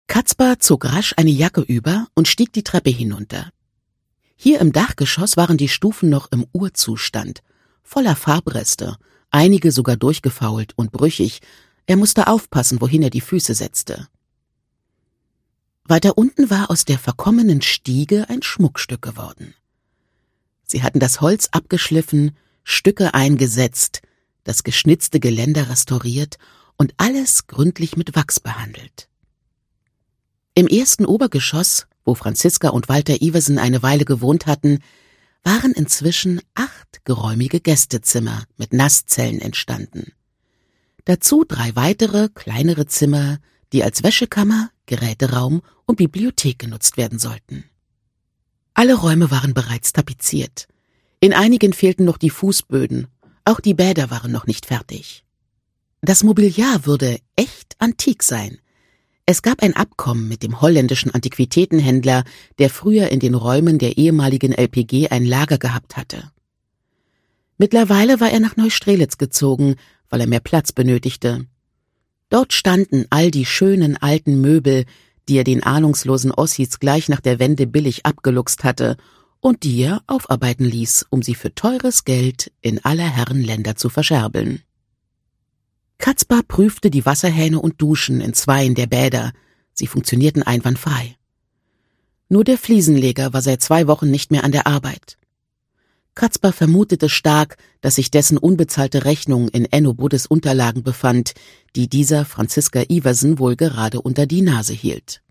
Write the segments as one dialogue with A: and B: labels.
A: Kaspar zog rasch eine Jacke über und stieg die Treppe hinunter. Hier im Dachgeschoss waren die Stufen noch im Urzustand, voller Farbreste, einige sogar durchgefault und brüchig. Er musste aufpassen, wohin er die Füße setzte. Weiter unten war aus der verkommenen Stiege ein Schmuckstück geworden. Sie hatten das Holz abgeschliffen, Stücke eingesetzt, das geschnitzte Geländer restauriert und alles gründlich mit Wachs behandelt. Im ersten Obergeschoss, wo Franziska und Walter Iversen eine Weile gewohnt hatten, waren inzwischen 8 geräumige Gästezimmer mit Nasszellen entstanden. Dazu 3 weitere, kleinere Zimmer, die als Wäschekammer, Geräteraum und Bibliothek genutzt werden sollten. Alle Räume waren bereits tapeziert. In einigen fehlten noch die Fußböden, auch die Bäder waren noch nicht fertig. Das Mobiliar würde echt antik sein. Es gab ein Abkommen mit dem holländischen Antiquitätenhändler, der früher in den Räumen der ehemaligen LPG ein Lager gehabt hatte. Mittlerweile war er nach Neustrelitz gezogen, weil er mehr Platz benötigte. Dort standen all die schönen alten Möbel, die er den ahnungslosen Ossis gleich nach der Wende billig abgeluchst hatte und die er aufarbeiten ließ, um sie für teures Geld in aller Herren Länder zu verscherbeln. Kaspar prüfte die Wasserhähne und Duschen in 2 der Bäder. Sie funktionierten einwandfrei. Nur der Fliesenleger war seit 2 Wochen nicht mehr an der Arbeit. Kaspar vermutete stark, dass sich dessen unbezahlte Rechnung in Enno Buddes Unterlagen befand, die dieser Franziska Iversen wohl gerade unter die Nase hielt.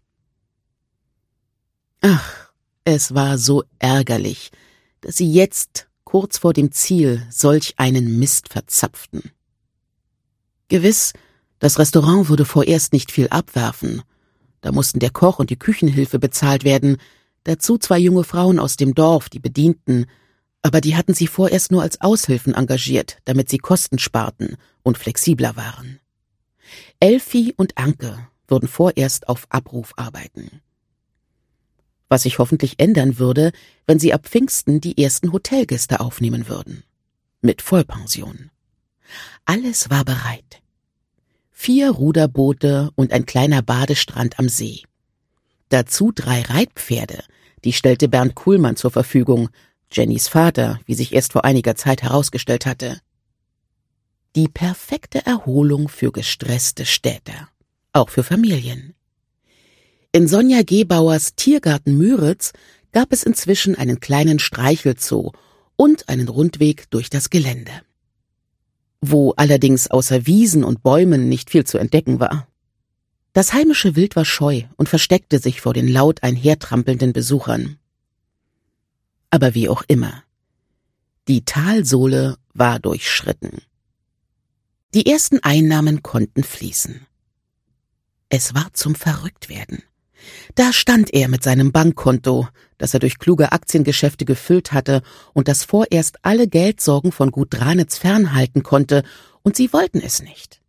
A: Ach, es war so ärgerlich, dass sie jetzt, kurz vor dem Ziel, solch einen Mist verzapften. Gewiss, das Restaurant würde vorerst nicht viel abwerfen. Da mussten der Koch und die Küchenhilfe bezahlt werden, dazu 2 junge Frauen aus dem Dorf, die bedienten, aber die hatten sie vorerst nur als Aushilfen engagiert, damit sie Kosten sparten und flexibler waren. Elfi und Anke würden vorerst auf Abruf arbeiten. Was sich hoffentlich ändern würde, wenn sie ab Pfingsten die ersten Hotelgäste aufnehmen würden. Mit Vollpension. Alles war bereit. 4 Ruderboote und ein kleiner Badestrand am See. Dazu 3 Reitpferde, die stellte Bernd Kuhlmann zur Verfügung, Jennys Vater, wie sich erst vor einiger Zeit herausgestellt hatte. Die perfekte Erholung für gestresste Städter, auch für Familien. In Sonja Gebauers Tiergarten Müritz gab es inzwischen einen kleinen Streichelzoo und einen Rundweg durch das Gelände, wo allerdings außer Wiesen und Bäumen nicht viel zu entdecken war. Das heimische Wild war scheu und versteckte sich vor den laut einhertrampelnden Besuchern. Aber wie auch immer, die Talsohle war durchschritten. Die ersten Einnahmen konnten fließen. Es war zum Verrücktwerden. Da stand er mit seinem Bankkonto, das er durch kluge Aktiengeschäfte gefüllt hatte und das vorerst alle Geldsorgen von Gut Dranitz fernhalten konnte, und sie wollten es nicht.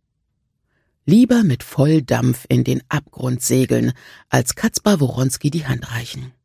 A: Lieber mit Volldampf in den Abgrund segeln, als Kaspar Woronski die Hand reichen.